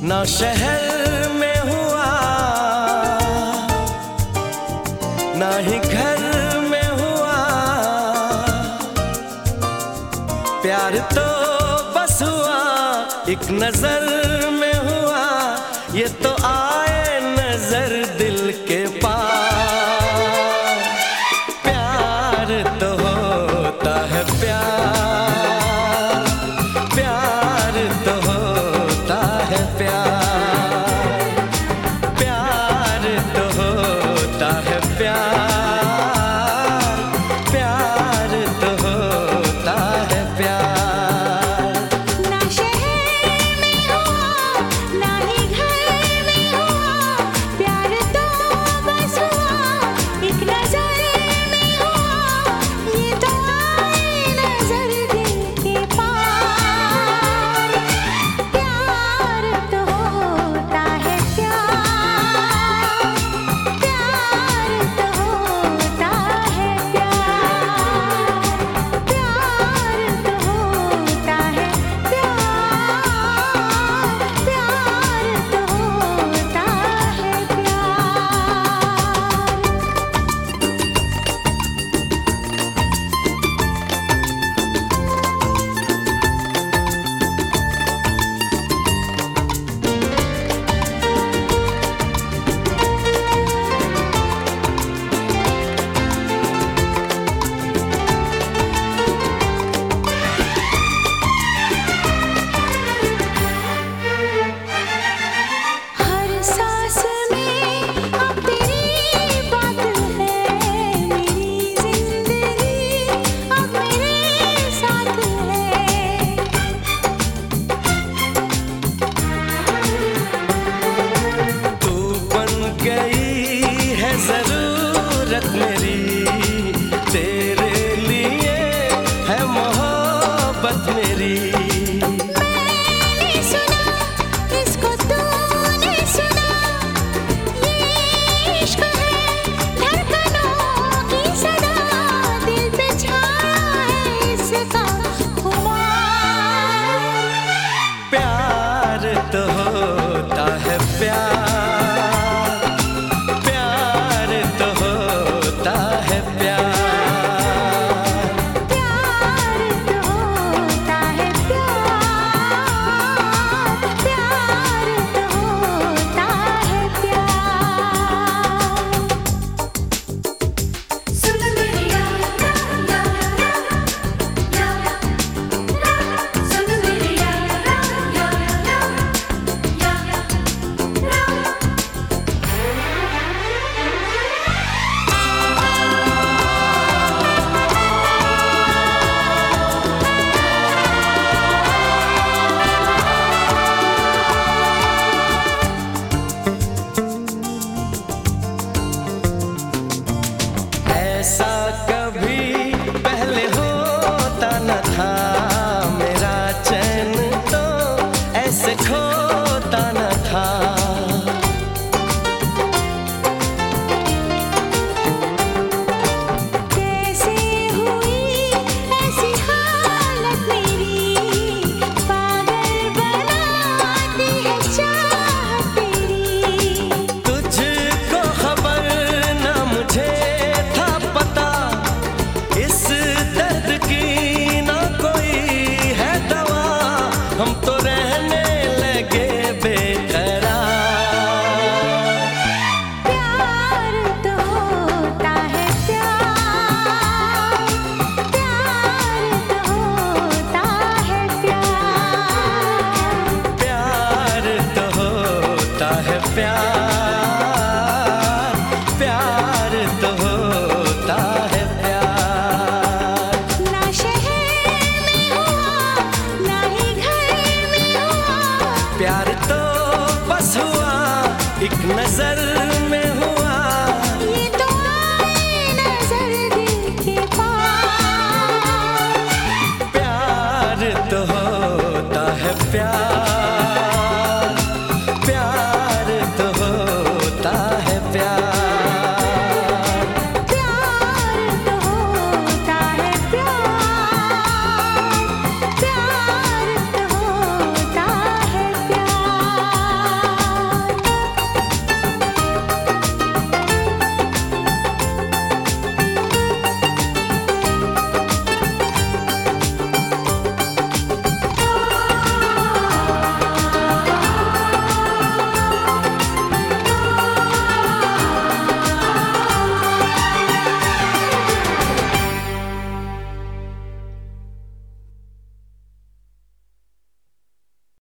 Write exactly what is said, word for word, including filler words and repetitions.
ना शहर में हुआ ना ही घर में हुआ, प्यार तो बस हुआ एक नजर में हुआ। ये तो आए नजर दिल के पार, प्यार तो होता है प्यार, प्यार तो होता है प्यार, प्यार तो होता है प्यार, प्यार तो होता है प्यार। जरूरत मेरी तेरे लिए है मोहब्बत मेरी। मैंने सुना इसको तूने सुना, ये इश्क है धड़कनों की सदा, दिल पे छाया है इसका खुमार। प्यार तो होता है प्यार, ऐसा कभी पहले होता न था, मेरा चैन तो ऐसे खोता न था। कैसे हुई ऐसी हालत मेरी, पागल बनाती है चाहत तेरी। तुझको खबर न मुझे इस दर्द की ना कोई है दवा, हम तो रहने लगे बेकरार। प्यार तो होता है प्यार, प्यार तो होता है प्यार, प्यार तो होता है प्यार, प्यार तो होता है प्यार। ना शहर में हुआ ना ही घर में हुआ, प्यार तो बस हुआ एक नजर